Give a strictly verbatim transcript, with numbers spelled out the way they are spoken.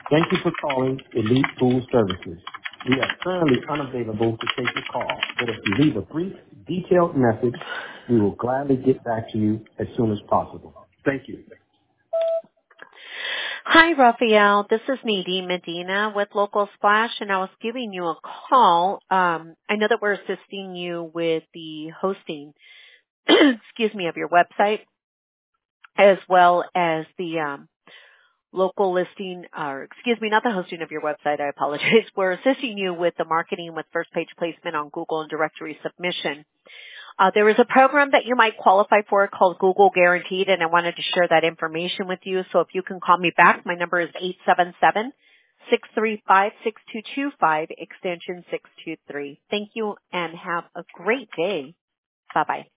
Thank you for calling Elite Food Services. We are currently unavailable to take your call, but if you leave a brief, detailed message, we will gladly get back to you as soon as possible. Thank you. Hi, Raphael. This is Nadine Medina with Local Splash, and I was giving you a call. Um, I know that we're assisting you with the hosting, excuse me, of your website, as well as the um, local listing, or excuse me, not the hosting of your website. I apologize. We're assisting you with the marketing with first page placement on Google and directory submission. Uh, there is a program that you might qualify for called Google Guaranteed, and I wanted to share that information with you. So if you can call me back, my number is eight seven seven, six three five, six two two five, extension six two three. Thank you and have a great day. Bye-bye.